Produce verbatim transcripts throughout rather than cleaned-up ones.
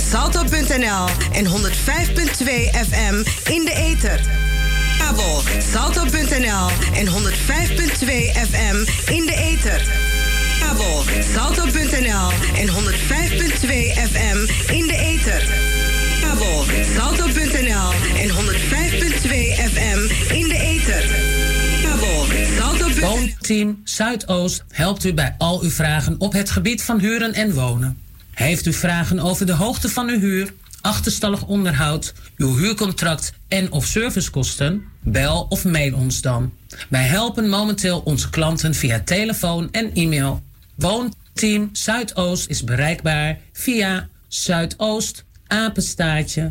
salto punt n l en honderd vijf komma twee F M in de ether. Kabel salto punt n l en honderd vijf komma twee F M in de ether. Kabel salto punt n l en honderd vijf komma twee F M in de ether. Kabel salto punt n l en honderd vijf komma twee F M in de ether. Kabel salto. Woonteam Zuidoost helpt u bij al uw vragen op het gebied van huren en wonen. Heeft u vragen over de hoogte van uw huur, achterstallig onderhoud, uw huurcontract en of servicekosten? Bel of mail ons dan. Wij helpen momenteel onze klanten via telefoon en e-mail. Woonteam Zuidoost is bereikbaar via Zuidoost apenstaartje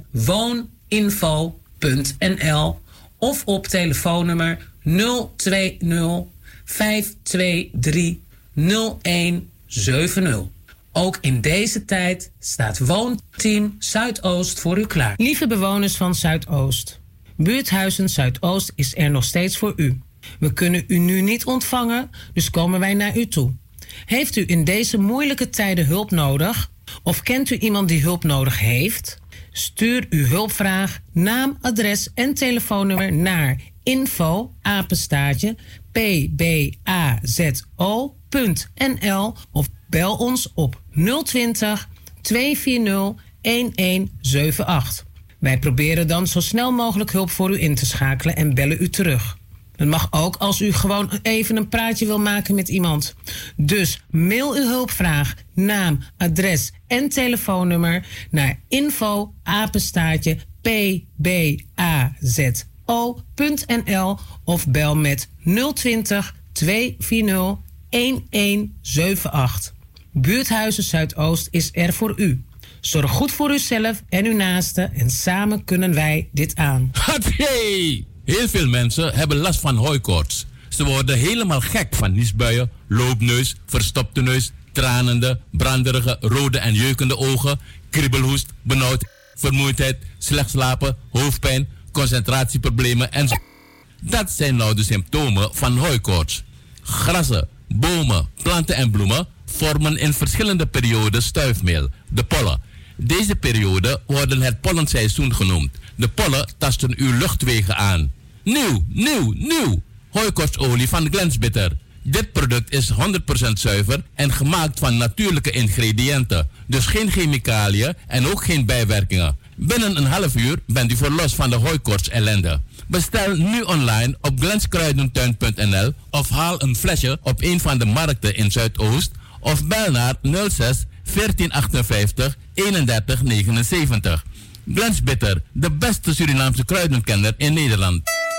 wooninfo punt n l of op telefoonnummer nul twee nul vijf twee drie nul een zeven nul. Ook in deze tijd staat Woonteam Zuidoost voor u klaar. Lieve bewoners van Zuidoost, Buurthuizen Zuidoost is er nog steeds voor u. We kunnen u nu niet ontvangen, dus komen wij naar u toe. Heeft u in deze moeilijke tijden hulp nodig? Of kent u iemand die hulp nodig heeft? Stuur uw hulpvraag, naam, adres en telefoonnummer naar info apenstaartje p b a z o punt n l of bel ons op nul twintig twee vier nul een een zeven acht. Wij proberen dan zo snel mogelijk hulp voor u in te schakelen en bellen u terug. Dat mag ook als u gewoon even een praatje wil maken met iemand. Dus mail uw hulpvraag, naam, adres en telefoonnummer naar info apenstaartje p b a z o punt n l of bel met nul twintig twee vier nul een een zeven acht. Buurthuizen Zuidoost is er voor u. Zorg goed voor uzelf en uw naasten en samen kunnen wij dit aan. Hatsé! Heel veel mensen hebben last van hooikoorts. Ze worden helemaal gek van niesbuien, loopneus, verstopte neus, tranende, branderige, rode en jeukende ogen, kriebelhoest, benauwd, vermoeidheid, slecht slapen, hoofdpijn, concentratieproblemen en zo. Dat zijn nou de symptomen van hooikoorts. Grassen, bomen, planten en bloemen vormen in verschillende perioden stuifmeel, de pollen. Deze perioden worden het pollenseizoen genoemd. De pollen tasten uw luchtwegen aan. Nieuw, nieuw, nieuw! Hooikoortsolie van Glensbitter. Dit product is honderd procent zuiver en gemaakt van natuurlijke ingrediënten. Dus geen chemicaliën en ook geen bijwerkingen. Binnen een half uur bent u verlost van de hooikoorts ellende. Bestel nu online op glenskruidentuin punt n l of haal een flesje op een van de markten in Zuidoost of bel naar nul zes veertien achtenvijftig eenendertig negenenzeventig. Glensbitter, de beste Surinaamse kruidenkenner in Nederland.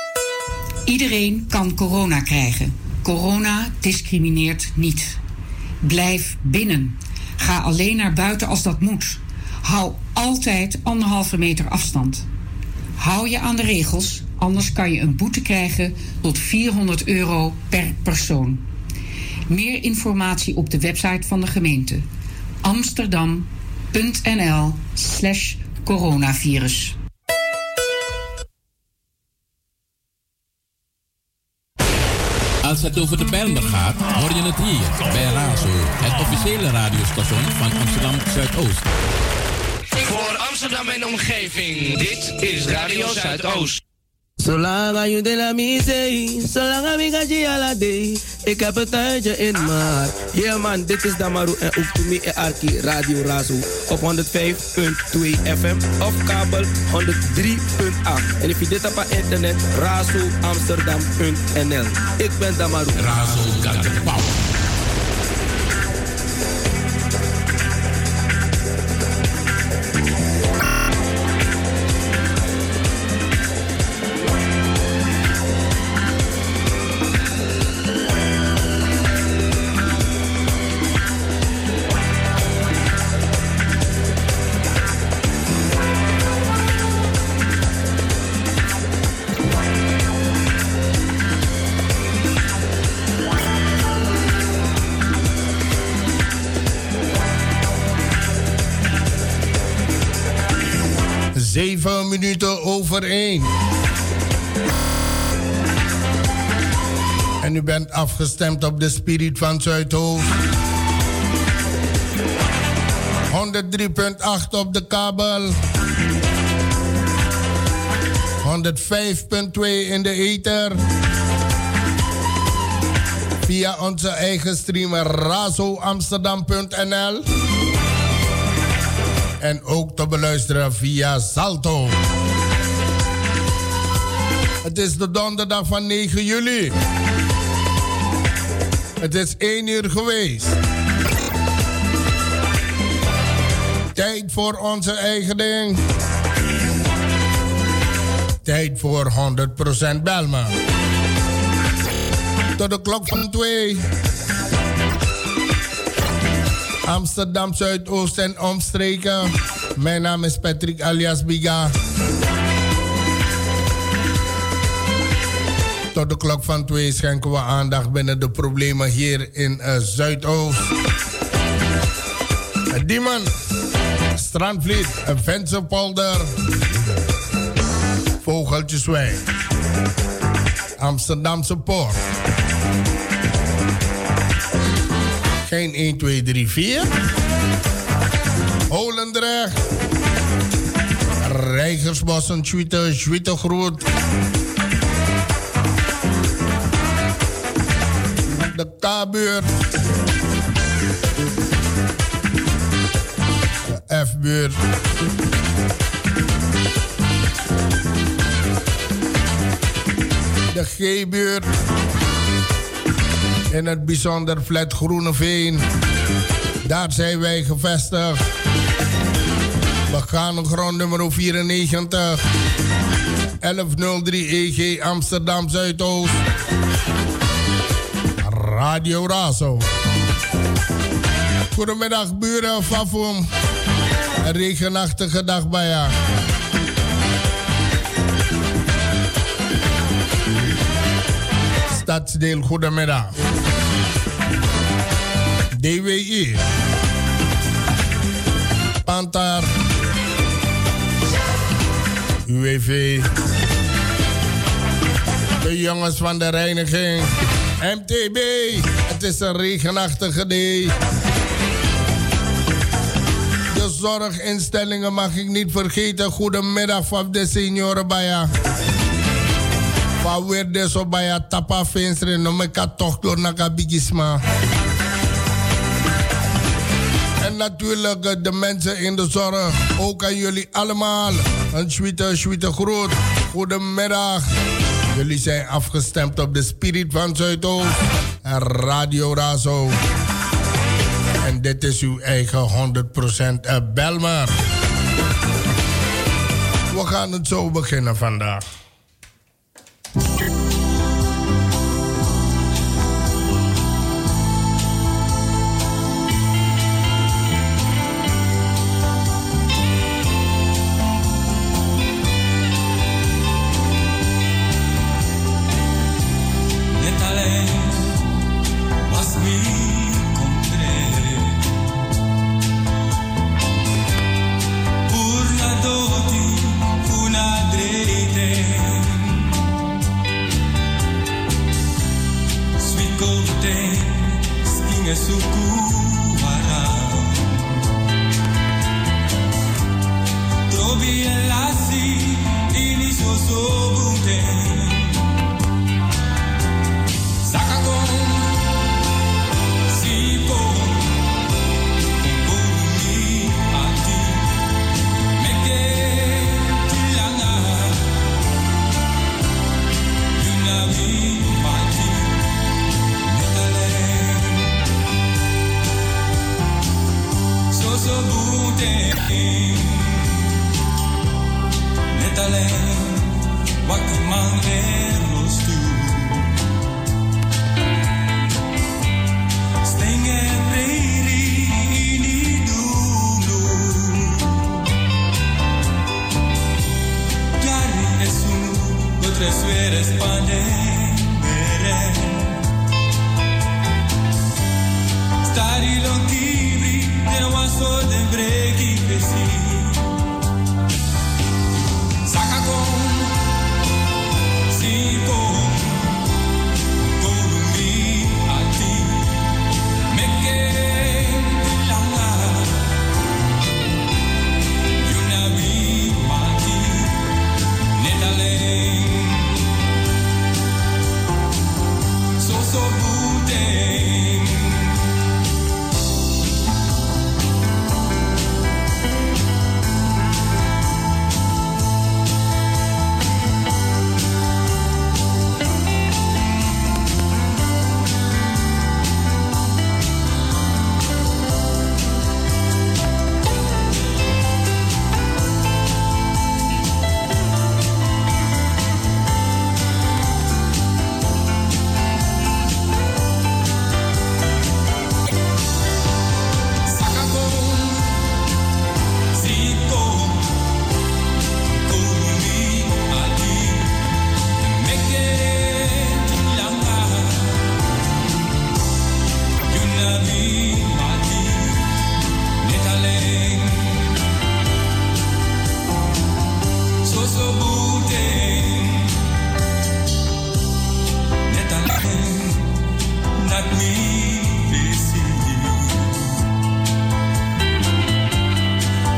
Iedereen kan corona krijgen. Corona discrimineert niet. Blijf binnen. Ga alleen naar buiten als dat moet. Hou altijd anderhalve meter afstand. Hou je aan de regels, anders kan je een boete krijgen tot vierhonderd euro per persoon. Meer informatie op de website van de gemeente amsterdam punt n l slash coronavirus. Als het over de Bijlmer gaat, hoor je het hier bij Razo, het officiële radiostation van Amsterdam Zuidoost. Voor Amsterdam en omgeving, dit is Radio Zuidoost. Zolang je de la misei, zolang ik ga je ala day. Ik heb het tijdje in maar. Yeah man, dit is Damaru en ook to me en Arki Radio Razo op honderd vijf komma twee F M of kabel honderd drie komma acht. En if je dit op internet, razo amsterdam punt n l. Ik ben Damaru. Razo got the power. Zeven minuten over één. En u bent afgestemd op de Spirit van Zuidoost. honderd drie komma acht op de kabel. honderdvijf komma twee in de ether. Via onze eigen streamer razo amsterdam punt n l. En ook te beluisteren via Salto. Het is de donderdag van negen juli. Het is één uur geweest. Tijd voor onze eigen ding. Tijd voor honderd procent Belma. Tot de klok van twee. Amsterdam Zuidoost en omstreken. Mijn naam is Patrick alias Biga. Tot de klok van twee schenken we aandacht binnen de problemen hier in uh, Zuidoost. Uh, Diemen, Strandvliet, uh, Vensterpolder, Vogeltjeswijk, Amsterdamse Poort. Geen één, twee, drie, vier. Holendrecht, Rijgersbossen, Schwiete, Schwietegroet. De K-buurt. De F-buurt. De G-buurt. In het bijzonder flat Groeneveen. Daar zijn wij gevestigd. We gaan op grond nummer vierennegentig. elfhonderddrie E G Amsterdam Zuidoost. Radio Razo. Goedemiddag buren, Fafum. Een regenachtige dag bij jou. Stadsdeel, goedemiddag. D W I. Pantar. U W V. De jongens van de reiniging. M T B, het is een regenachtige day. De zorginstellingen mag ik niet vergeten. Goedemiddag van de senioren Baya. Van weer de zo Baya tapa vensteren. No me ka toch door na bigisma. En natuurlijk de mensen in de zorg. Ook aan jullie allemaal. Een sweete, sweete groet. Goedemiddag. Jullie zijn afgestemd op de Spirit van Zuidoost en Radio Razo. En dit is uw eigen honderd procent Belmar. We gaan het zo beginnen vandaag.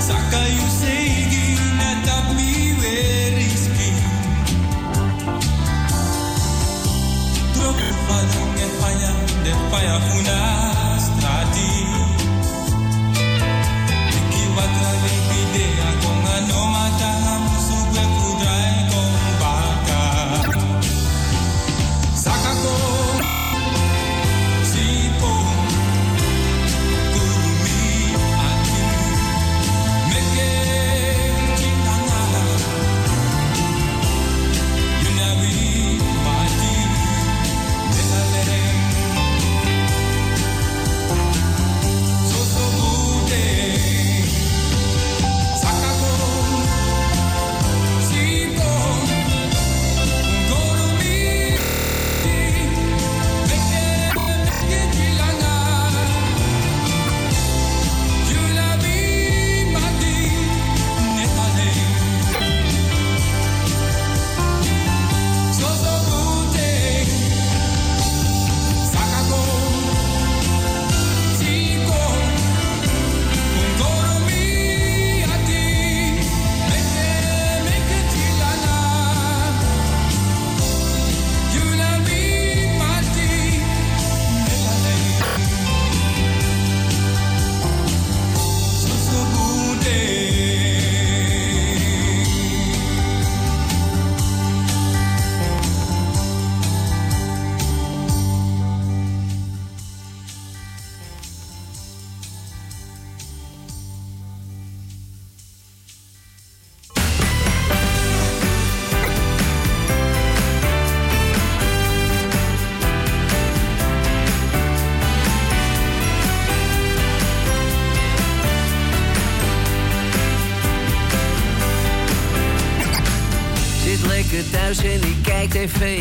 thuis en ik kijk tv.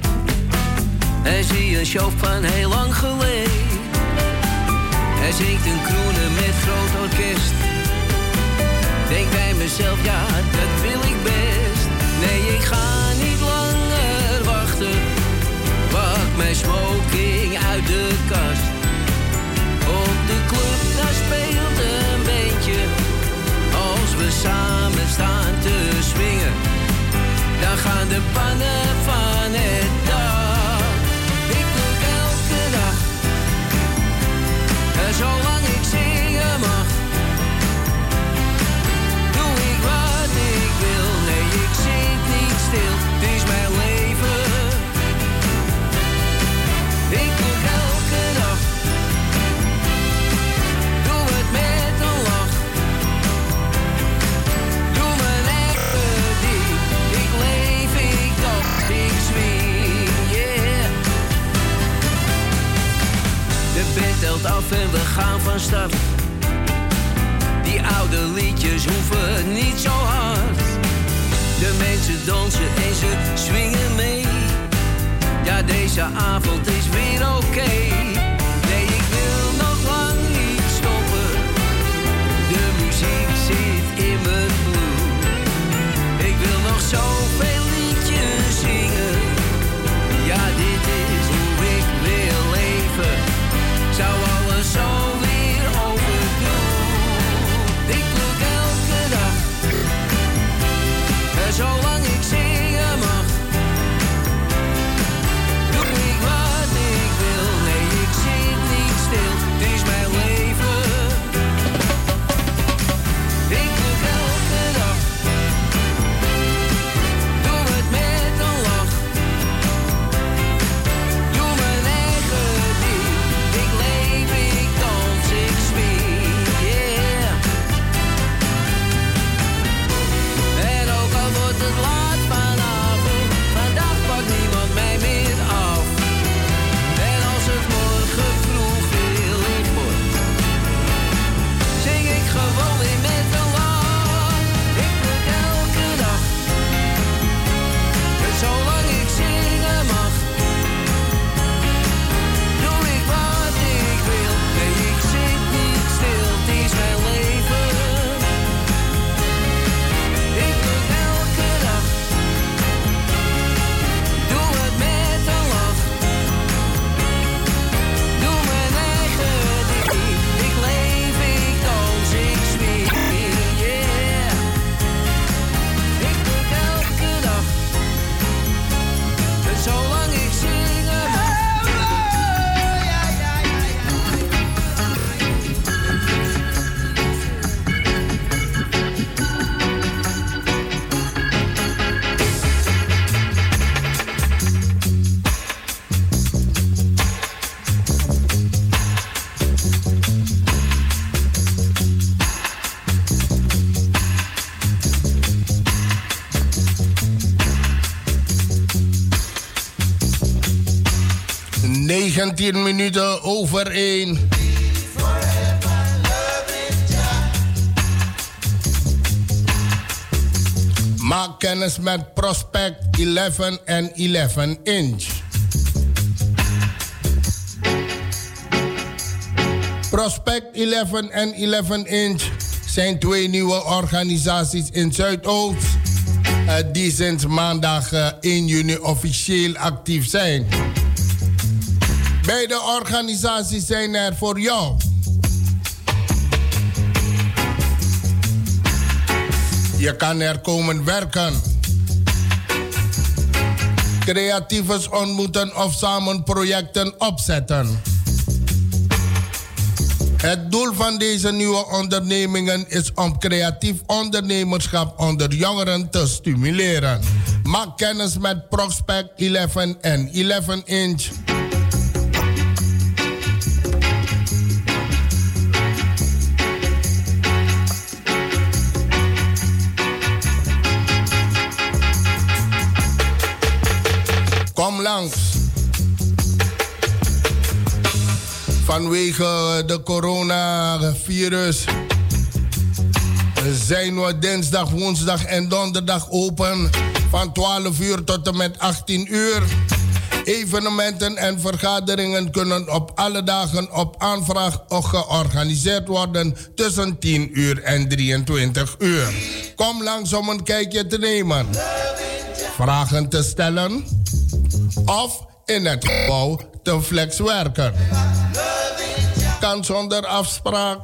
En zie een show van heel lang geleden. Hij zingt een kroenen met groot orkest. Denk bij mezelf, ja, dat wil ik best. Nee, ik ga niet langer wachten. Pak mijn smoking uit de kast. Op de club, daar speelt een beentje. Als we samen staan te swingen, dan gaan de pannen van het dak. Ik doe elke dag, en zolang ik zingen mag, doe ik wat ik wil. Nee, ik zit niet stil, het is mijn leven. Ik doe elke dag, doe het met een lach. Doe mijn eigen ding, ik leef, ik dacht, ik swing, yeah. De band telt af en we gaan van start. Die oude liedjes hoeven niet zo hard. De mensen dansen en ze swingen mee. Ja, deze avond is weer oké. Okay. Nee, ik wil nog lang niet stoppen. De muziek zit in mijn bloed. Ik wil nog zoveel liedjes zingen. Ja, dit is hoe ik wil leven. Zou alles zo weer overdoen. Ik doe elke dag, en zolang ik zingen mag, doe ik wat negentien minuten over één. Maak kennis met Prospect elf en elf inch. Prospect elf en elf inch zijn twee nieuwe organisaties in Zuidoost uh, die sinds maandag uh, één juni officieel actief zijn. Beide organisaties zijn er voor jou. Je kan er komen werken, creatiefs ontmoeten of samen projecten opzetten. Het doel van deze nieuwe ondernemingen is om creatief ondernemerschap onder jongeren te stimuleren. Maak kennis met Prospect elf en elf inch. Kom langs. Vanwege de coronavirus zijn we dinsdag, woensdag en donderdag open van twaalf uur tot en met achttien uur. Evenementen en vergaderingen kunnen op alle dagen op aanvraag georganiseerd worden tussen tien uur en drieëntwintig uur. Kom langs om een kijkje te nemen, vragen te stellen of in het gebouw te flexwerken. Kan zonder afspraak.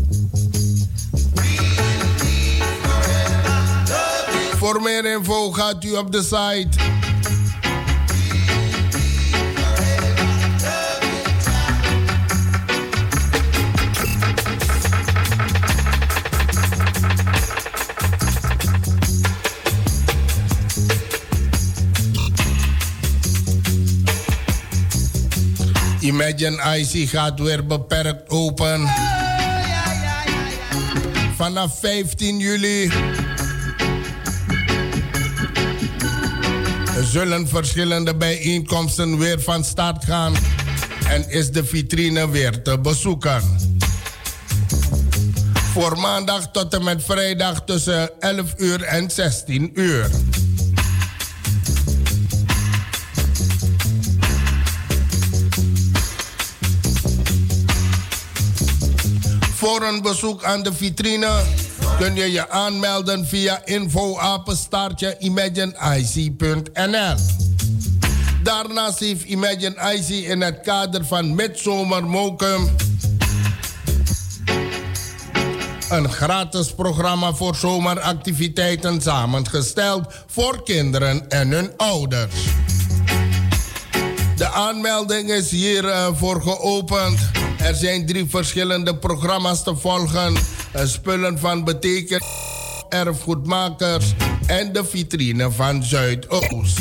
Voor meer info gaat u op de site Imagine I C gaat weer beperkt open. Vanaf vijftien juli zullen verschillende bijeenkomsten weer van start gaan en is de vitrine weer te bezoeken. Voor maandag tot en met vrijdag tussen elf uur en zestien uur. Voor een bezoek aan de vitrine kun je je aanmelden via info apenstaartje imagine I C punt n l. Daarnaast heeft Imagine I C in het kader van Midzomer Mokum een gratis programma voor zomeractiviteiten samengesteld voor kinderen en hun ouders. De aanmelding is hiervoor uh, geopend. Er zijn drie verschillende programma's te volgen. Uh, spullen van betekenis, erfgoedmakers en de vitrine van Zuidoost.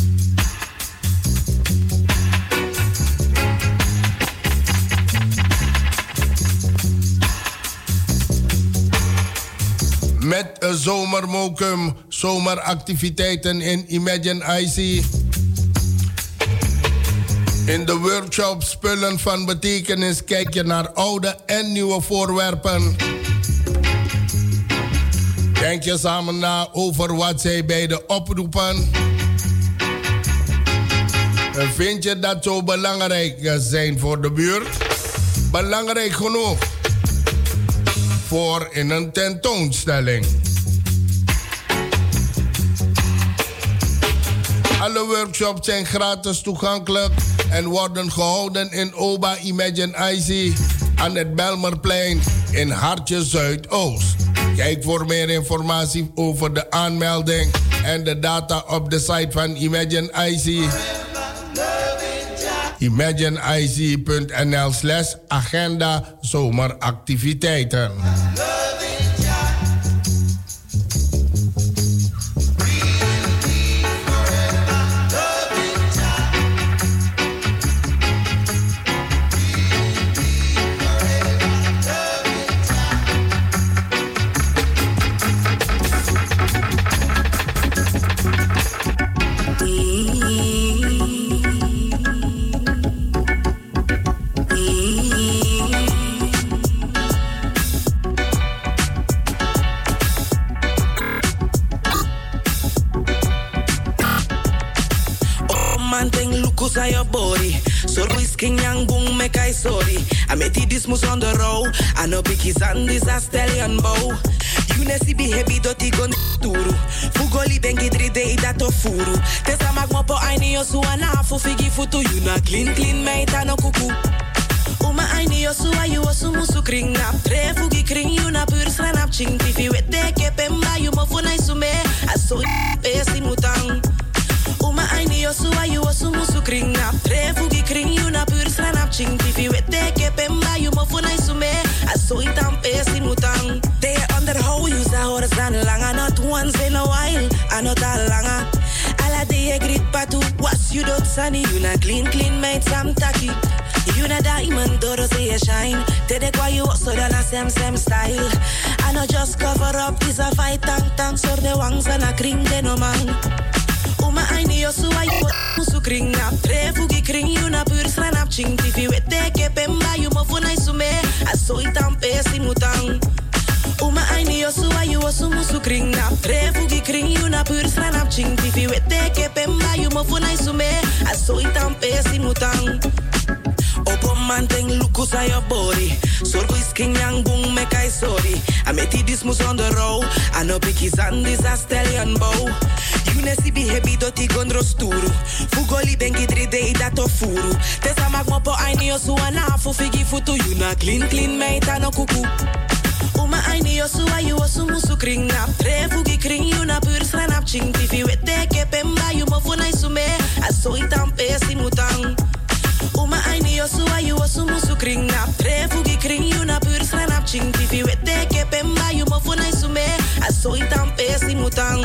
Met een zomermokum, zomeractiviteiten in Imagine I C. In de workshop spullen van betekenis kijk je naar oude en nieuwe voorwerpen. Denk je samen na over wat zij beide oproepen. Vind je dat zo belangrijk zijn voor de buurt? Belangrijk genoeg voor in een tentoonstelling. Alle workshops zijn gratis toegankelijk en worden gehouden in Oba Imagine I C aan het Belmerplein in Hartje Zuidoost. Kijk voor meer informatie over de aanmelding en de data op de site van Imagine I C. imagine I C punt n l slash agenda zomeractiviteiten. lukus aan je body. Sorgo is king yang boom me kai sorry. I met die dismus on the road. I know biggie zandis a stallion bow. You nesi be heavy doti gon turu. Fugoli bengi drie day dat of furu. Tesa mag mo po aini yo suana fu figi futu. You na clean clean meita no kuku. Uma aini yo suwa you osu musu kring nap. Tre fugi kring you na pur sranap ching. Tifi wete ke pemba you mo funai sume. Aso pesi mutang. Uma aini yo suwa you osu musu kring nap. Tre fugi kring you na pur sranap ching. Tifi wete ke pemba you mo funai sume. Aso itam pesi mutang. They underhold you za horizon langa. Not once in a while. Anot al langa. Ala de grit patu. Was you dot sunny. You na clean clean made some taki. You na diamond, doro say you shine. Tede kwa you so da na same same style. I know just cover up, is a fight tank tank. So the wangs and a kring de no man. Uma aini yo suwa you musu kring nap. Tre fugi kring you na pur sranap ching. Tifi wete ke pemba you mo funai sume. Aso itam pesi mutang. Uma aini yo suwa you osu musu kring nap. Tre fugi kring you na pur sranap ching. Tifi wete ke pemba you mo funai sume. Aso itam pesi mutang. Opo manteng lukus aan je body. Sorgo is king yang boom me kai sorry. I met die dismus on the road. I know biggie zandis a stallion bow. You nesi be heavy doti gondro sturu. Fugoli bengi drie day dat of furu. Tesa mag mo po aini yo suana fu figi futu. You na clean clean meita no kuku. Uma aini yo suwa you osu musu kring nap. Tre fugi kring you na pur sranap ching. Tifi wete ke pemba you mo funai sume. Aso itam pesi mutang. Uma aini yo suwa you osu musu kring nap. Tre fugi kring you na pur sranap ching. Tifi wete ke pemba you mo funai sume. Aso itam pesi mutang.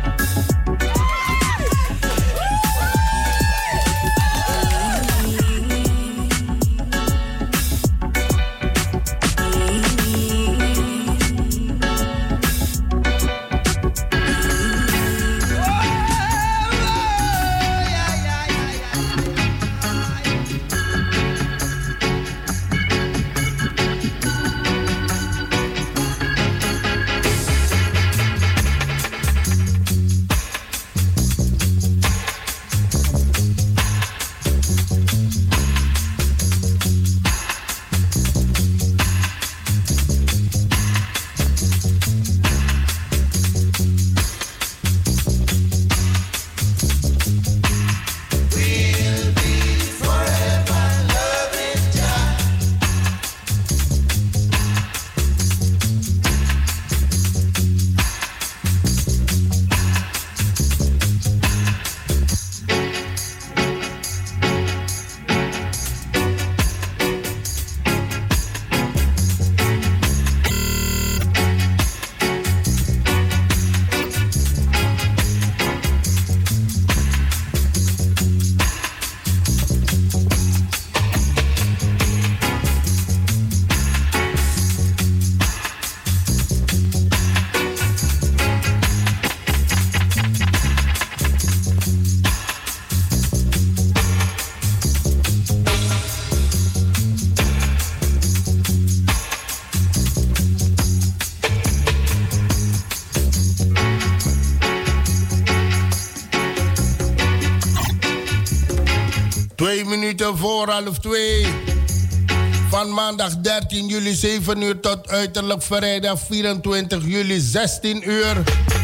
Twee minuten voor half twee. Van maandag dertien juli zeven uur tot uiterlijk vrijdag vierentwintig juli zestien uur.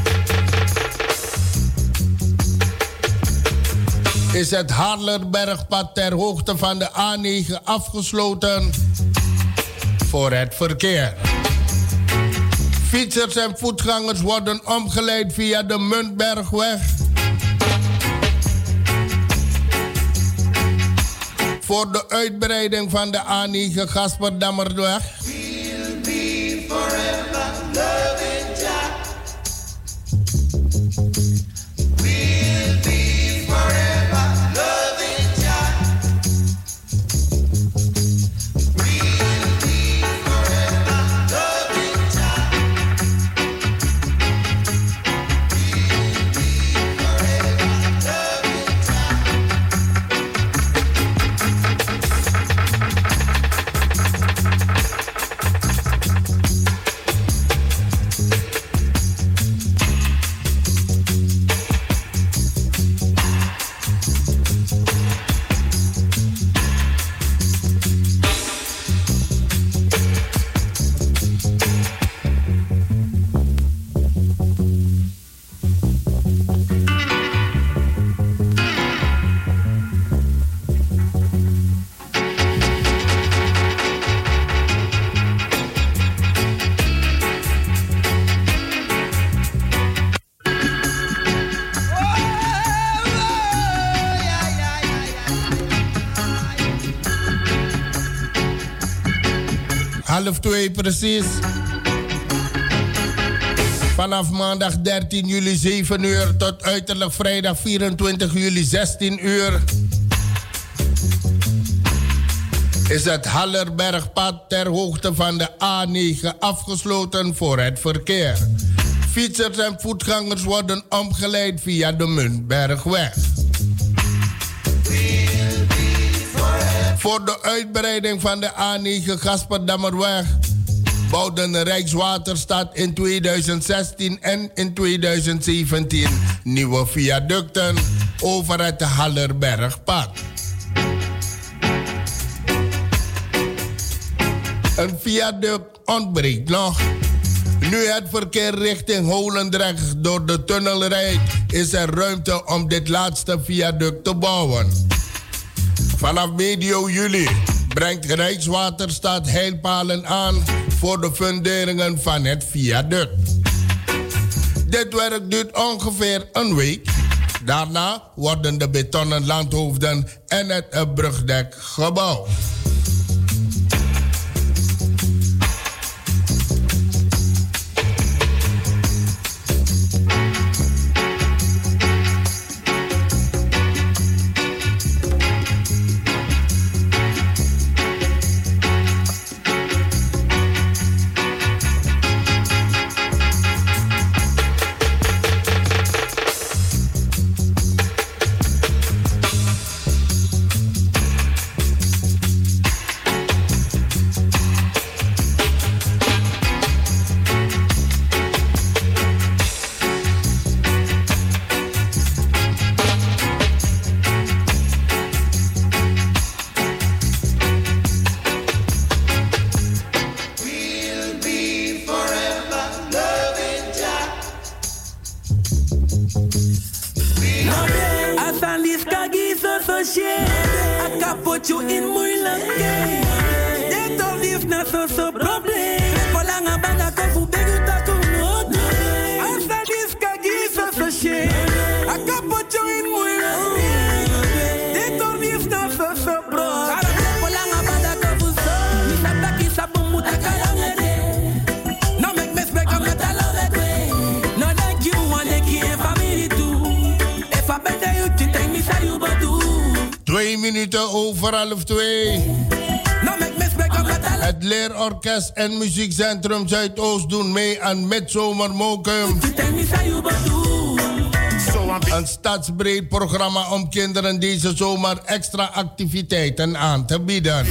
Is het Haarlerbergpad ter hoogte van de A negen afgesloten voor het verkeer. Fietsers en voetgangers worden omgeleid via de Muntbergweg. Voor de uitbreiding van de A negen Gasperdammerweg. We'll be forever loving Jah. We'll be forever loving Jah. We'll be forever loving Jah. We'll be forever loving Jah. half twee precies. Vanaf maandag dertien juli zeven uur tot uiterlijk vrijdag vierentwintig juli zestien uur. Is het Hallerbergpad ter hoogte van de A negen afgesloten voor het verkeer. Fietsers en voetgangers worden omgeleid via de Muntbergweg. Voor de uitbreiding van de A negen Gasperdammerweg bouwde de Rijkswaterstaat in tweeduizend zestien en in tweeduizend zeventien nieuwe viaducten over het Hallerbergpad. Een viaduct ontbreekt nog. Nu het verkeer richting Holendrecht door de tunnel rijdt, is er ruimte om dit laatste viaduct te bouwen. Vanaf medio juli brengt Rijkswaterstaat heilpalen aan voor de funderingen van het viaduct. Dit werk duurt ongeveer een week. Daarna worden de betonnen landhoofden en het brugdek gebouwd. Twee minuten over half twee. Het Leerorkest en Muziekcentrum Zuidoost doen mee aan Midzomer Mokum. Een stadsbreed programma om kinderen deze zomer extra activiteiten aan te bieden.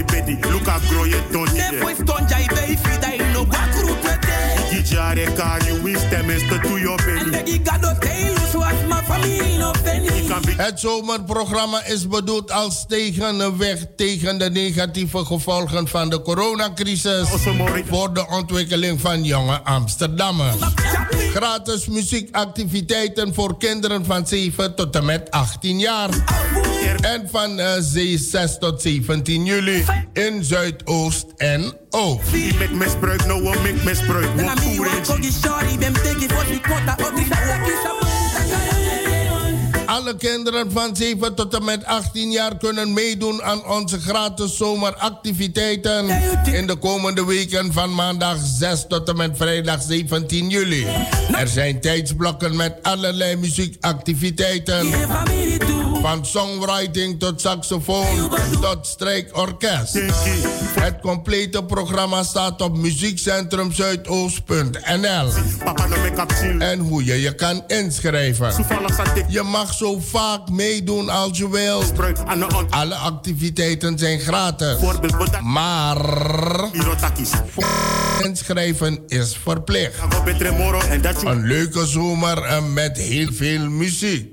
Het zomerprogramma is bedoeld als tegenweg tegen de negatieve gevolgen van de coronacrisis voor de ontwikkeling van jonge Amsterdammers. Gratis muziekactiviteiten voor kinderen van zeven tot en met achttien jaar. En van uh, zes tot zeventien juli in Zuidoost en Oost. Met misbruik, nou wat met misbruik. Alle kinderen van zeven tot en met achttien jaar kunnen meedoen aan onze gratis zomeractiviteiten in de komende weken van maandag zes tot en met vrijdag zeventien juli. Er zijn tijdsblokken met allerlei muziekactiviteiten. Van songwriting tot saxofoon tot strijkorkest. Het complete programma staat op muziekcentrum zuidoost punt n l. En hoe je je kan inschrijven. Je mag zo vaak meedoen als je wilt. Alle activiteiten zijn gratis. Maar inschrijven is verplicht. Een leuke zomer met heel veel muziek.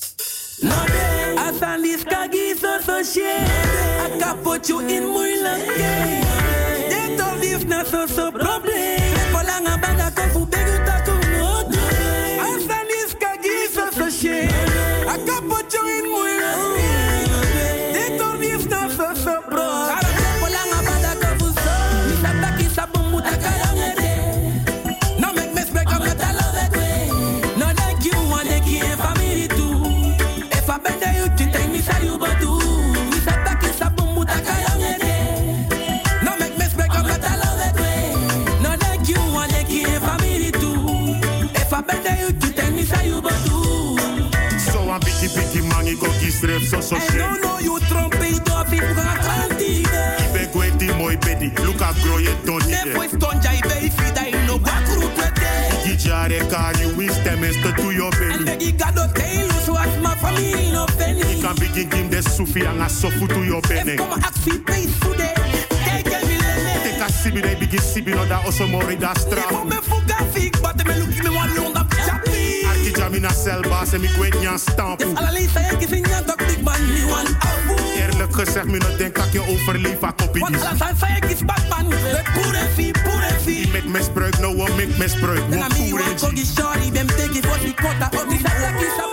Asandis kagi so so shade. I can put you in moeilijkheid. They told this not so so problem. Polanga banga kofu begu taku no. Asandis kagi so so shade. I can put you in moeilijkheid. They told this not so so problem. Polanga banga kofu so. Misataki sabumu takarangede. No make me speak of that I love it. No like you want to give family too. If I bend you to take me say you but do. Misataki sabumu takarangede. No make me speak of that I love it. you to tell me say you badu. So I'm picky picky mangi go kistref so so shit. I don't know you trumpet off if you can't see it. Ibe gweti moi bedi, look up grow ye don't need it. Never stonja ibe if I no back root with it. Gijare carry wisdom is to your belly. And the giga do tell you so as my family no penny. You can begin give the sufi and a sofu to your belly. If come axi place today, take a million. Take a sibi they begin sibi no da also more da stra. If me fuga fig but me look me one long up chappy. Arki jamina sel baas en mi kwijt nyan stamp. Yes allerlei ik is in jan tak big man me one abu. Eerlijk gezegd me no denk dat je overleef a kopie. Want alles zei ik is Batman. Het poere vie, poere vie. Die met misbruik nou wat met misbruik. En aan mij want kogi shorty bem teki voor die kota op die zak is a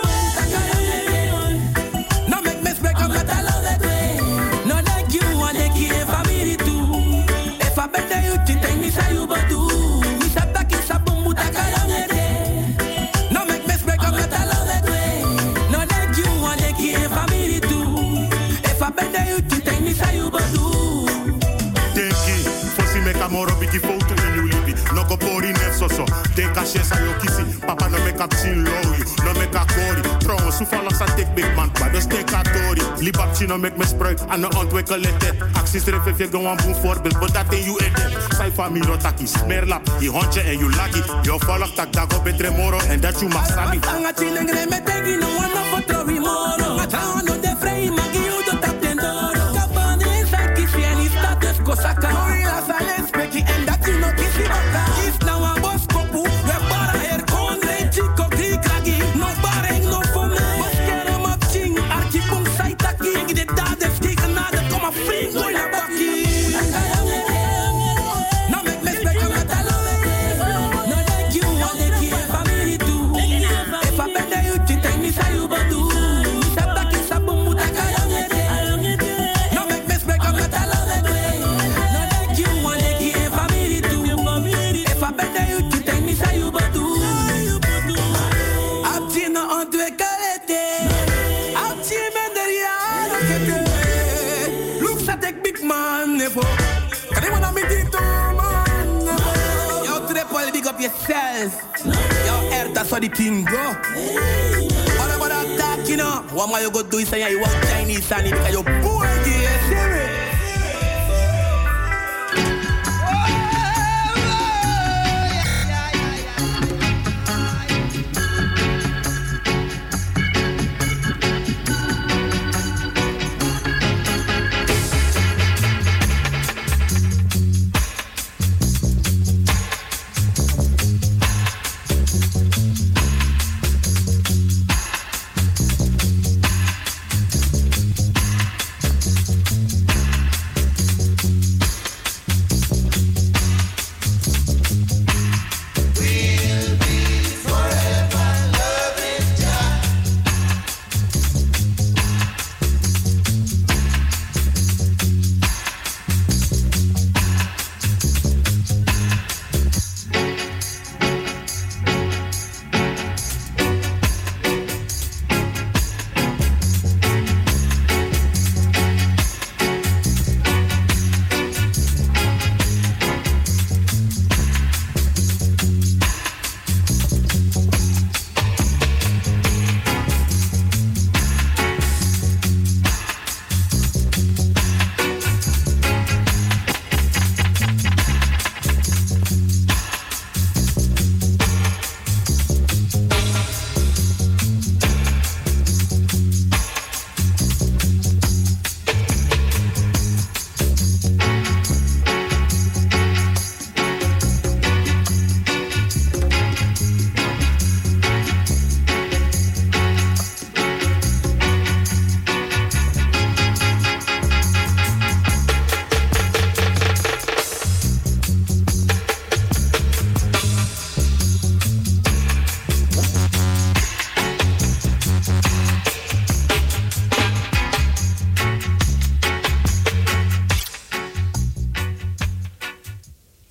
no make misbruik I'm not alone that way. No like you and like you family too. If I bet you to take me say you badu. Mi sa tak is a bumbu takalangere. No make misbruik I'm not alone that way. No like you and like you family too. If I bet you to take me say you badu. Make a more big photo in you libi. No go pori nef so so. Denk a shesa yo kisi. Papa no make up chin low you. No make a kori. Trouwen su follow sa take big man. Maar dus take a tori. Libap chin no make me spruit. En no ontwikkelen het. Acties tref if je gewoon boem voorbeeld. But dat in you edit. Sai fami rotaki. Smerlap. Je hondje en you lucky. Yo volg tak dag op het remoro. En dat you mag sabi. Anga chin en greme tegi no one no for trovi moro. Ata no de frei magi you do tap den doro. Kapane sa kisi en is status kosaka. And that you know kiss it up. If now a boss couple, we para hair con le chico kri kragi. No bareng no for me. Boss get em up ching. Archie pung sai taki. Get that the stick another come a fling go na baki. No make me spec on that alone. No like you want the key family too. If I bet you to take me say you badu. Sa baki sa bumbu takalangere. No make me spec on that alone. Yourself, your hair that's how the thing go. What about that talk, you know? What am I going to do is say you want Chinese and because you're poor, you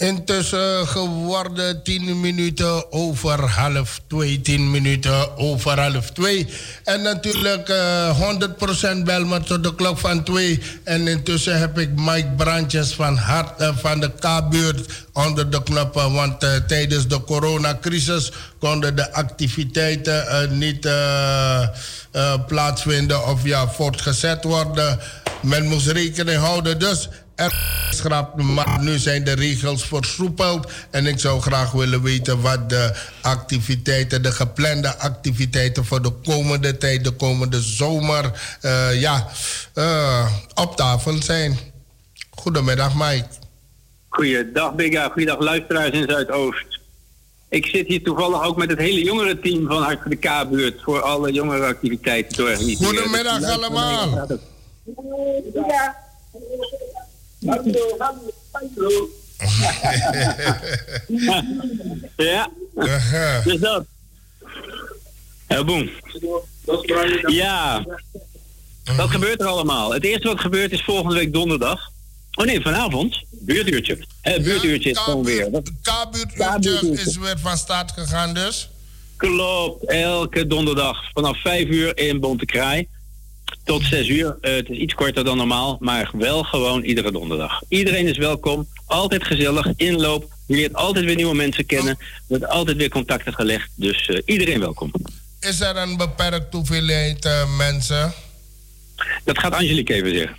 Intussen geworden tien minuten over half twee. tien minuten over half twee. En natuurlijk uh, honderd procent bel me tot de klok van twee. En intussen heb ik Mike Brandjes van, Hart, uh, van de K-buurt onder de knoppen. Want uh, tijdens de coronacrisis konden de activiteiten uh, niet uh, uh, plaatsvinden of ja, voortgezet worden. Men moest rekening houden. Dus er is geschrapt, maar nu zijn de regels versoepeld. En ik zou graag willen weten wat de activiteiten, de geplande activiteiten voor de komende tijd, de komende zomer, uh, ja, uh, op tafel zijn. Goedemiddag, Mike. Goeiedag, Bigga. Goeiedag, luisteraars in Zuidoost. Ik zit hier toevallig ook met het hele jongerenteam van Hart voor de K-buurt voor alle jongerenactiviteiten te organiseren. Goedemiddag allemaal. Ja. Ja, dus dat. Ja, boem. Ja, wat gebeurt er allemaal? Het eerste wat gebeurt is volgende week donderdag. Oh nee, vanavond. Buurtuurtje. Het buurtuurtje is gewoon weer. Het K-buurtuurtje is weer van start gegaan dus? Klopt, elke donderdag vanaf vijf uur in Bontekraai. Tot zes uur. Uh, het is iets korter dan normaal, maar wel gewoon iedere donderdag. Iedereen is welkom, altijd gezellig, inloop. Je leert altijd weer nieuwe mensen kennen. Er wordt altijd weer contacten gelegd, dus uh, iedereen welkom. Is er een beperkt hoeveelheid uh, mensen? Dat gaat Angelique even zeggen.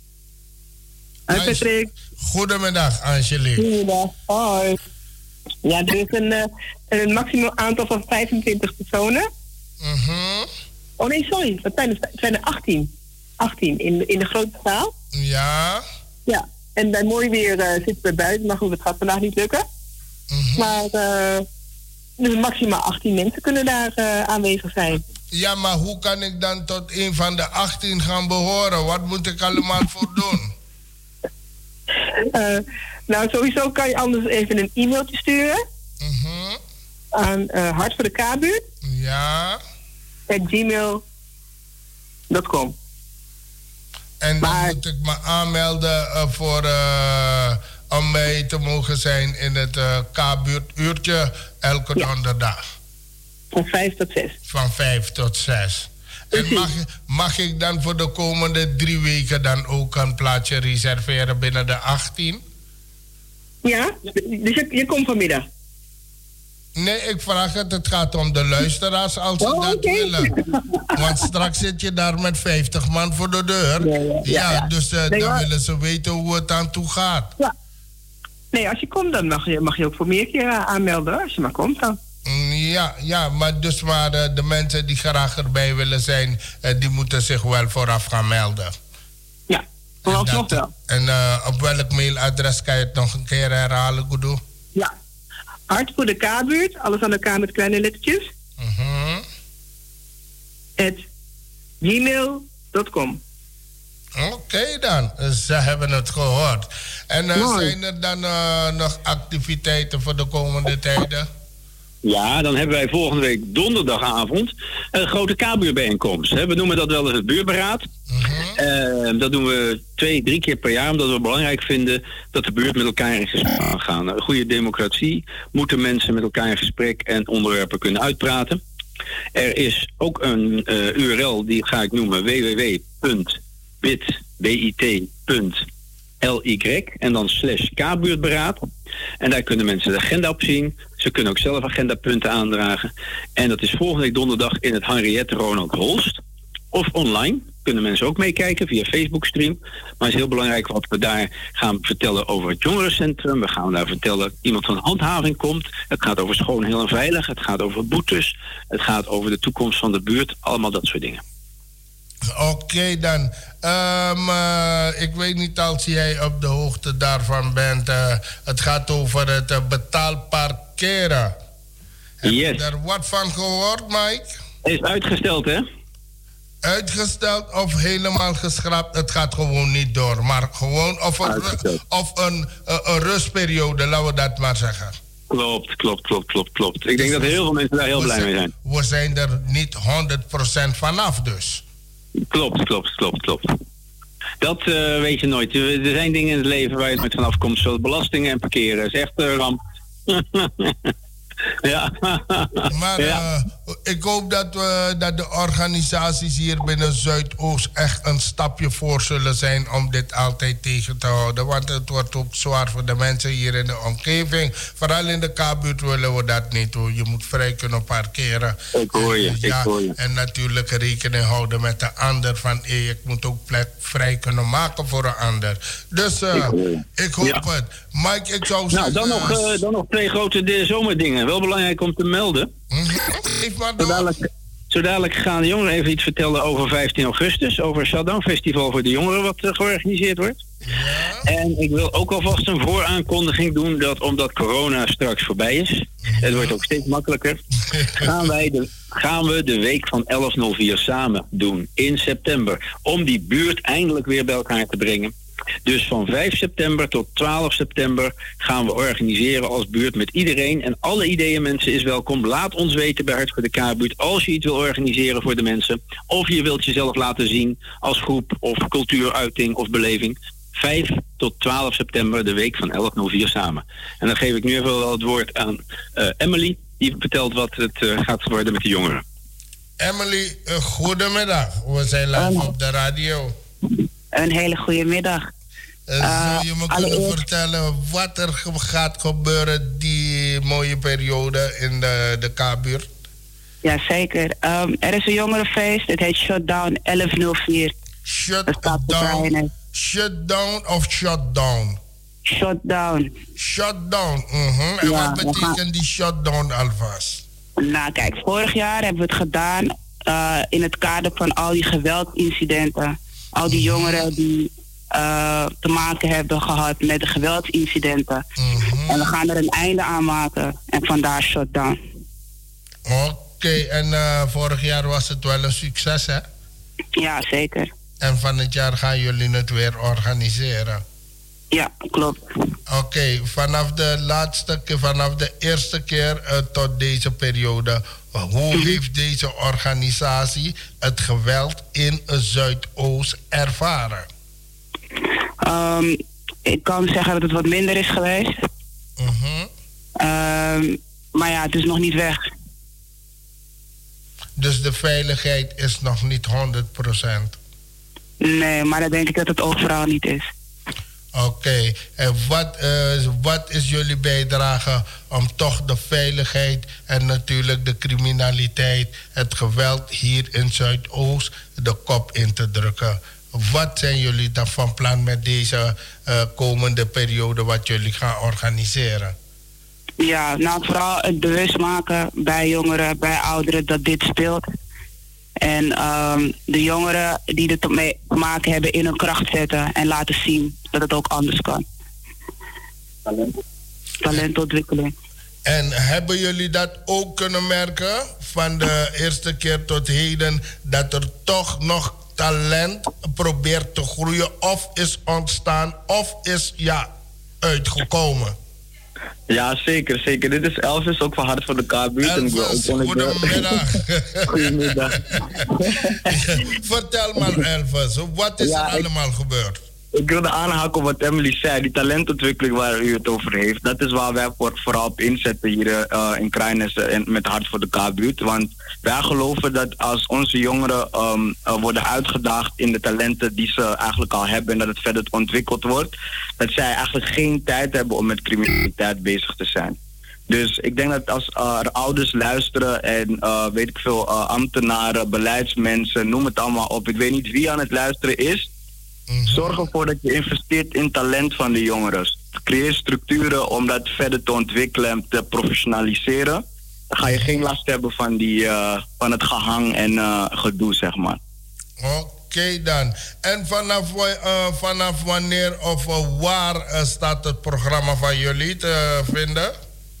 Hoi Patrick. Goedemiddag Angelique. Goedemiddag, hoi. Ja, er is een, uh, een maximaal aantal van vijfentwintig personen. Mhm. Oh nee, sorry. Dat zijn er, het zijn er achttien. achttien in, in de grote zaal. Ja. Ja. En bij mooi weer uh, zitten we buiten. Maar goed, het gaat vandaag niet lukken. Mm-hmm. Maar uh, dus maximaal achttien mensen kunnen daar uh, aanwezig zijn. Ja, maar hoe kan ik dan tot een van de achttien gaan behoren? Wat moet ik allemaal voor doen? Uh, nou, sowieso kan je anders even een e-mailtje sturen. Mm-hmm. Aan uh, Hart voor de K-buurt. Ja. at gmail dot com. En dan maar, moet ik me aanmelden uh, voor, uh, om mee te mogen zijn in het uh, K-buurtuurtje elke ja. donderdag. Van vijf tot zes. Van vijf tot zes. En mag, mag ik dan voor de komende drie weken dan ook een plaatsje reserveren binnen de achttien? Ja, dus je, je komt vanmiddag. Nee, ik vraag het. Het gaat om de luisteraars als ze oh, dat okay. willen. Want straks zit je daar met vijftig man voor de deur. Ja, ja, ja, ja. Dus uh, nee, dan maar... willen ze weten hoe het aan toe gaat. Ja. Nee, als je komt, dan mag je, mag je ook voor meer keer uh, aanmelden. Als je maar komt dan. Ja, ja, maar dus maar uh, de mensen die graag erbij willen zijn, uh, die moeten zich wel vooraf gaan melden. Ja, vooralsnog wel. En uh, op welk mailadres kan je het nog een keer herhalen, Goedoe? Ja. Hart voor de K-buurt, alles aan elkaar met kleine lettertjes. Uh-huh. At gmail dot com. Oké okay dan, ze hebben het gehoord. En uh, zijn er dan uh, nog activiteiten voor de komende tijden? Ja, dan hebben wij volgende week donderdagavond een grote K-buurtbijeenkomst. We noemen dat wel eens het buurtberaad. Uh-huh. Uh, dat doen we twee, drie keer per jaar, omdat we het belangrijk vinden dat de buurt met elkaar in gesprek gaan. Een goede democratie moeten mensen met elkaar in gesprek en onderwerpen kunnen uitpraten. Er is ook een uh, U R L, die ga ik noemen, w w w punt bit punt l y en dan slash K-buurtberaad. En daar kunnen mensen de agenda op zien. Ze kunnen ook zelf agendapunten aandragen. En dat is volgende week donderdag in het Henriette Ronald Holst. Of online kunnen mensen ook meekijken via Facebook-stream. Maar het is heel belangrijk wat we daar gaan vertellen over het jongerencentrum. We gaan daar vertellen, iemand van handhaving komt. Het gaat over schoon, heel en veilig. Het gaat over boetes. Het gaat over de toekomst van de buurt. Allemaal dat soort dingen. Oké okay, dan. Um, uh, ik weet niet als jij op de hoogte daarvan bent. Uh, het gaat over het uh, betaalparkeren. Heb yes. je er wat van gehoord, Mike? Het is uitgesteld, hè? Uitgesteld of helemaal geschrapt. Het gaat gewoon niet door. Maar gewoon of een, of een, uh, een rustperiode, laten we dat maar zeggen. Klopt, klopt, klopt, klopt, klopt. Ik denk dat heel veel mensen daar heel blij mee zijn. We zijn er niet honderd procent vanaf dus. Klopt, klopt, klopt, klopt. Dat uh, weet je nooit. Er zijn dingen in het leven waar je nooit vanaf komt, zoals belastingen en parkeren. Dat is echt een ramp. Ja. Maar ja. Uh, ik hoop dat, we, dat de organisaties hier binnen Zuidoost echt een stapje voor zullen zijn om dit altijd tegen te houden. Want het wordt ook zwaar voor de mensen hier in de omgeving. Vooral in de K-buurt willen we dat niet doen. Je moet vrij kunnen parkeren. Ik hoor je, en, ik ja, hoor je. En natuurlijk rekening houden met de ander. Van hey, ik moet ook plek vrij kunnen maken voor een ander. Dus uh, ik, ik hoop ja. het. Mike, ik zou zeggen... Nou, dan nog, uh, dan nog twee grote de- zomerdingen. Wel belangrijk om te melden. Geef maar zo, dadelijk, zo dadelijk gaan de jongeren even iets vertellen over vijftien augustus. Over het Shutdown Festival voor de jongeren wat uh, georganiseerd wordt. Ja. En ik wil ook alvast een vooraankondiging doen dat omdat corona straks voorbij is. Ja. Het wordt ook steeds makkelijker. gaan, wij de, gaan we de week van elf nul vier samen doen in september. Om die buurt eindelijk weer bij elkaar te brengen. Dus van vijf september tot twaalf september gaan we organiseren als buurt met iedereen. En alle ideeën mensen is welkom. Laat ons weten bij Hart voor de K-buurt als je iets wil organiseren voor de mensen. Of je wilt jezelf laten zien als groep of cultuuruiting of beleving. vijf tot twaalf september, de week van elf nul vier samen. En dan geef ik nu even wel het woord aan uh, Emily. Die vertelt wat het uh, gaat worden met de jongeren. Emily, uh, goedemiddag. We zijn live um, op de radio. Een hele goede middag. Uh, uh, zou je me kunnen allereerst... vertellen wat er ge- gaat gebeuren die mooie periode in de, de K-buurt? Jazeker. Um, er is een jongerenfeest. Het heet Shutdown elf nul vier. Shutdown. Shutdown of shutdown? Shutdown. Shutdown. Mm-hmm. En ja, wat betekent gaan... die shutdown alvast? Nou kijk, vorig jaar hebben we het gedaan uh, in het kader van al die geweldincidenten. Al die jongeren die uh, te maken hebben gehad met de geweldincidenten. Mm-hmm. En we gaan er een einde aan maken. En vandaar Shutdown. Oké, okay, en uh, vorig jaar was het wel een succes, hè? Ja, zeker. En van het jaar gaan jullie het weer organiseren? Ja, klopt. Oké, okay, vanaf de laatste keer, vanaf de eerste keer uh, tot deze periode... Uh, hoe mm-hmm. heeft deze organisatie het geweld in Zuidoost ervaren? Um, ik kan zeggen dat het wat minder is geweest. Mm-hmm. Um, maar ja, het is nog niet weg. Dus de veiligheid is nog niet honderd procent? Nee, maar dan denk ik dat het overal niet is. Oké, okay. En wat, uh, wat is jullie bijdrage om toch de veiligheid en natuurlijk de criminaliteit, het geweld hier in Zuidoost de kop in te drukken? Wat zijn jullie dan van plan met deze uh, komende periode wat jullie gaan organiseren? Ja, nou vooral het bewust maken bij jongeren, bij ouderen dat dit speelt. En um, de jongeren die er mee te maken hebben in hun kracht zetten en laten zien dat het ook anders kan. Talent. Talentontwikkeling. En hebben jullie dat ook kunnen merken van de eerste keer tot heden, dat er toch nog talent probeert te groeien of is ontstaan of is ja uitgekomen? Ja, zeker, zeker. Dit is Elvis, ook van Hart voor de K-buurt. Elvis, goedemiddag. Goedemiddag. Vertel maar Elvis, wat is ja, er allemaal ik, gebeurd? Ik wilde aanhaken op wat Emily zei, die talentontwikkeling waar u het over heeft. Dat is waar wij voor, vooral op inzetten hier uh, in Krijnes en met Hart voor de K-buurt. Want wij geloven dat als onze jongeren um, uh, worden uitgedaagd in de talenten die ze eigenlijk al hebben en dat het verder ontwikkeld wordt, dat zij eigenlijk geen tijd hebben om met criminaliteit bezig te zijn. Dus ik denk dat als uh, er ouders luisteren en uh, weet ik veel, uh, ambtenaren, beleidsmensen, noem het allemaal op. Ik weet niet wie aan het luisteren is. Mm-hmm. Zorg ervoor dat je investeert in talent van de jongeren. Creëer structuren om dat verder te ontwikkelen en te professionaliseren. Dan ga je geen last hebben van, die, uh, van het gehang en uh, gedoe, zeg maar. Oké okay, dan. En vanaf, uh, vanaf wanneer of uh, waar uh, staat het programma van jullie te vinden?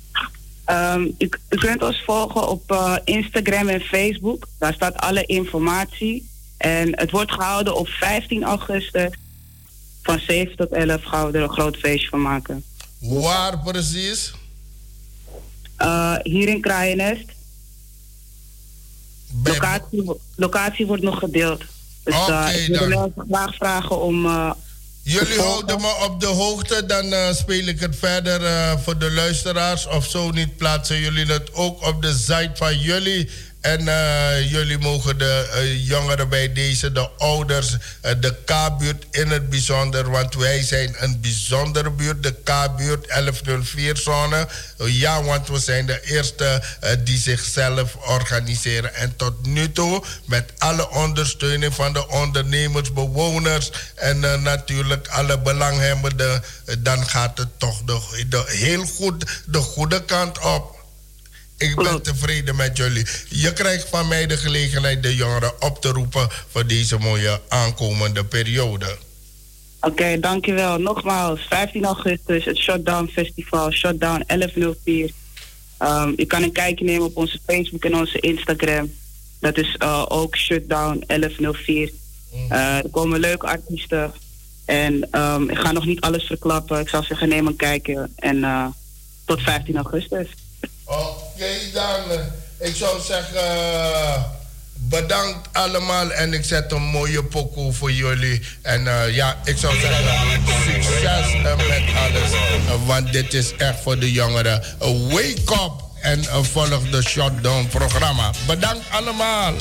Um, u, u kunt ons volgen op uh, Instagram en Facebook. Daar staat alle informatie. En het wordt gehouden op vijftien augustus. Van zeven tot elf gaan we er een groot feestje van maken. Waar precies? Uh, hier in Kraaiennest. Locatie, locatie wordt nog gedeeld. Dus Oké, uh, ik wil dan. de mensen graag vragen om... Uh, Jullie houden me op de hoogte, dan uh, speel ik het verder uh, voor de luisteraars. Of zo niet, plaatsen jullie het ook op de site van jullie. En uh, jullie mogen de uh, jongeren bij deze, de ouders, uh, de K-buurt in het bijzonder. Want wij zijn een bijzondere buurt, de K-buurt elf nul vier zone. Uh, ja, want we zijn de eerste uh, die zichzelf organiseren. En tot nu toe, met alle ondersteuning van de ondernemers, bewoners en uh, natuurlijk alle belanghebbenden, uh, dan gaat het toch de, de, heel goed de goede kant op. Ik ben tevreden met jullie. Je krijgt van mij de gelegenheid de jongeren op te roepen voor deze mooie aankomende periode. Oké, okay, dankjewel. Nogmaals, vijftien augustus, het Shutdown Festival, Shutdown elf nul vier. Um, je kan een kijkje nemen op onze Facebook en onze Instagram. Dat is uh, ook Shutdown elf nul vier. Uh, er komen leuke artiesten. En um, ik ga nog niet alles verklappen. Ik zou zeggen, neem een kijkje. En uh, tot vijftien augustus. Oké, okay, dan. Ik zou zeggen, uh, bedankt allemaal. En ik zet een mooie pokoe voor jullie. En uh, ja, ik zou zeggen, succes uh, met alles. Uh, want dit is echt voor de jongeren. Uh, wake up en uh, volg de Shutdown programma. Bedankt allemaal.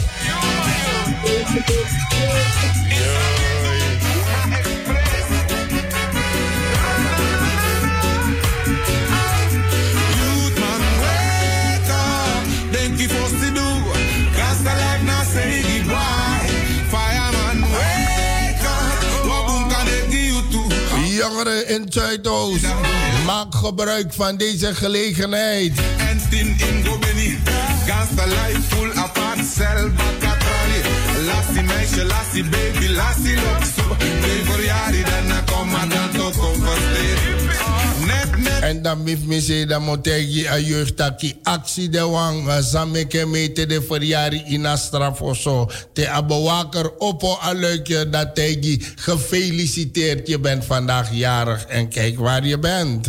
Jongeren in Zuidoost, maak gebruik van deze gelegenheid. En tin ingo beni, gangsta life full apart, cel bakatrali. Lassie meisje, lassie baby, lassie lokso. Nee voor jaren, dan kom maar dan toch converteren. En dan mif me se dan motegi a jeugdaki actie de wang sameke mete de verjari in straf of zo. Te abewaker oppo aluikje dat tegi gefeliciteerd. Je bent vandaag jarig en kijk waar je bent.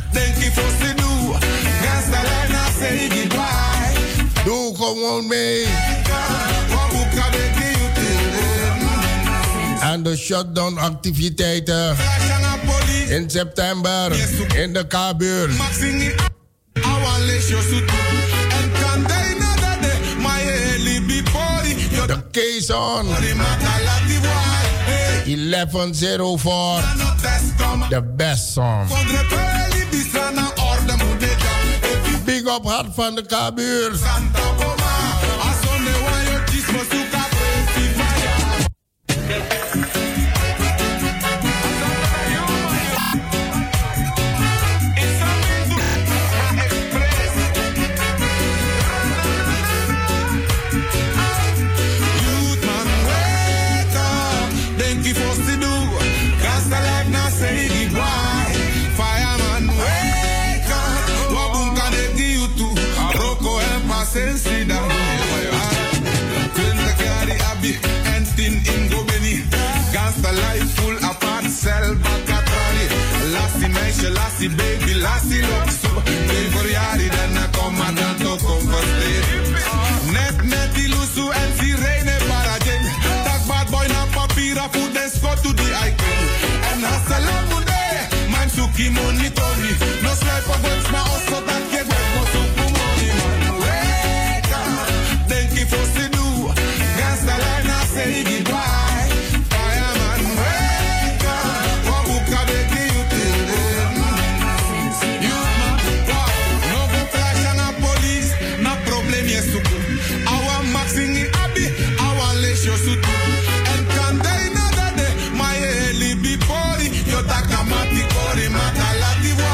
Doe gewoon mee. Aan de shutdown activiteiten in september in de K-buurt. De K-zone elf oh four, the best song. Big up hart van de K-buurt. Lassie baby, lassie lokso. Nee voor jaren, dan kom maar dan toch converteren. Net, net die lusu en sirene parajen. Tak bad boy na papira, food en scot to the icon. En hasalamude, man suki money tony. No swipe of wens, maar also dat je wet mo suku money man. Wake up, denk je voor ze doen. Gangsta line na say goodbye. Fireman, wake up, wabuka de Takamati kori matalati wa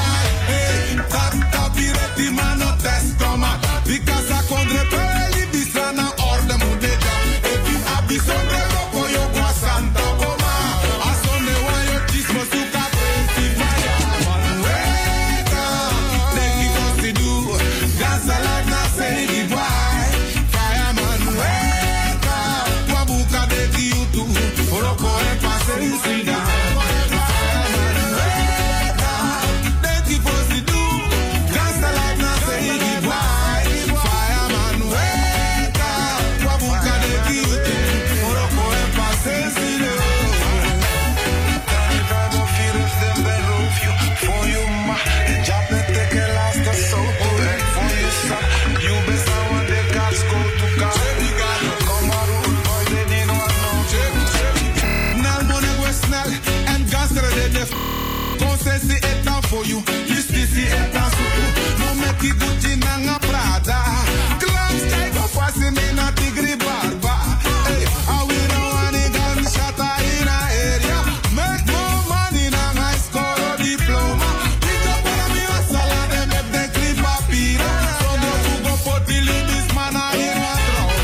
you. Justitie et a suku. No make it Gucci nanga Prada. Glance kijk op passen in a tigri barba. Hey, I we don't want a gunshot in a area. Make more money nanga score diploma. Pick up on me a salad and make the clip papira. So no go for the ladies man in a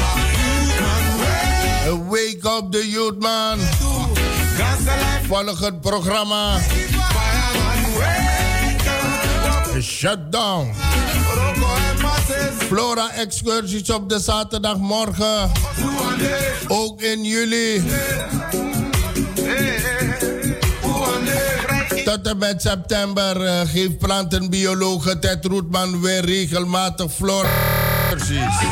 trauma. Wake up the youth man. Volg het programma. Shutdown. Flora excursies op de zaterdagmorgen. Ook in juli. Tot en met september uh, geeft plantenbiologe Ted Roetman weer regelmatig flora excursies.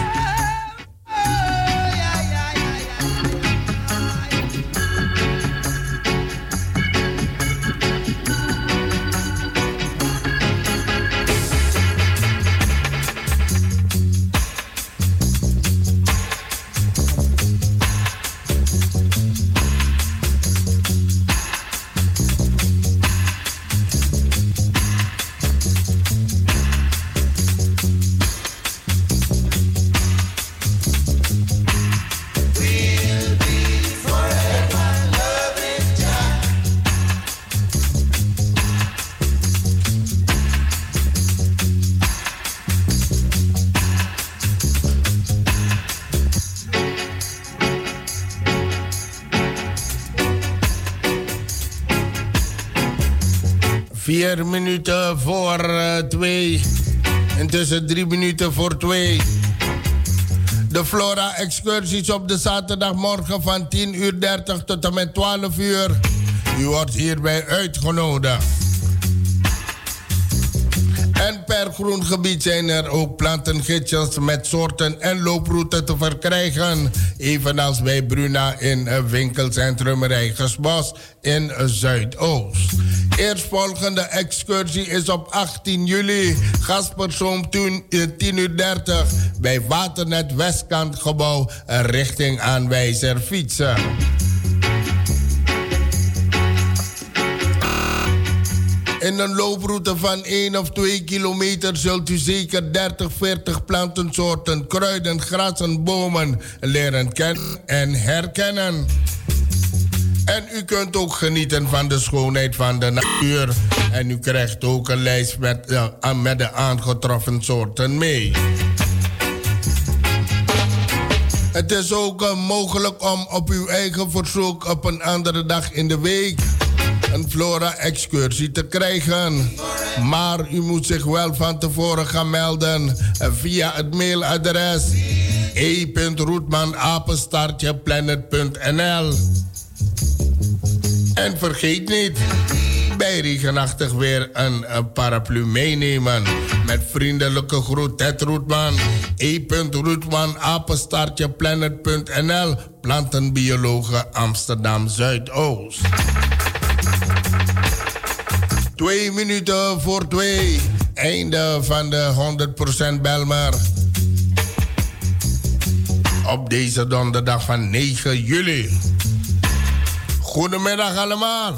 Vier minuten voor uh, twee. Intussen drie minuten voor twee. De Flora-excursies op de zaterdagmorgen van tien uur dertig tot en met twaalf uur. U wordt hierbij uitgenodigd. En per groen gebied zijn er ook plantengidsels met soorten en looproute te verkrijgen. Evenals bij Bruna in winkelcentrum Rijgersbos in Zuidoost. Eerstvolgende excursie is op achttien juli. Gastpersoon tien uur dertig bij Waternet Westkantgebouw richting aanwijzer fietsen. In een looproute van één of twee kilometer zult u zeker dertig, veertig plantensoorten, kruiden, grassen, bomen leren kennen en herkennen. En u kunt ook genieten van de schoonheid van de natuur. En u krijgt ook een lijst met, uh, met de aangetroffen soorten mee. Het is ook uh, mogelijk om op uw eigen verzoek op een andere dag in de week een Flora-excursie te krijgen. Maar u moet zich wel van tevoren gaan melden via het mailadres e punt roetman apenstaartje planet punt n l. En vergeet niet, bij regenachtig weer een, een paraplu meenemen. Met vriendelijke groet, Ted Roetman. e punt roetman apenstaartje planet punt n l. Plantenbiologe Amsterdam Zuidoost. Twee minuten voor twee. Einde van de honderd procent Belmer. Op deze donderdag van negen juli. Goedemiddag allemaal.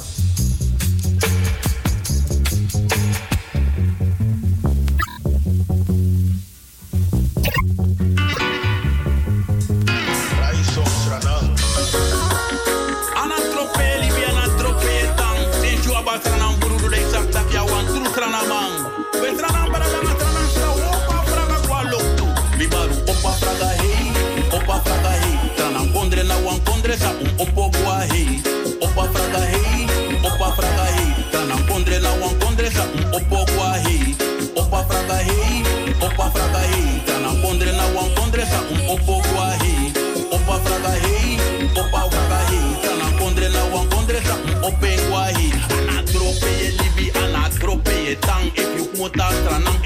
Opa fraga hey, opa fraga hey, tanan kondre na wan kondre sa um opo kwa hey, opa fraga hey, opa fraga hey, tanan kondre na wan kondre sa um opo kwa hey, opa fraga hey, opa fraga hey, tanan kondre na wan kondre sa um open kwa hey, ana drope ye libi ana drope ye tang if you mota tanan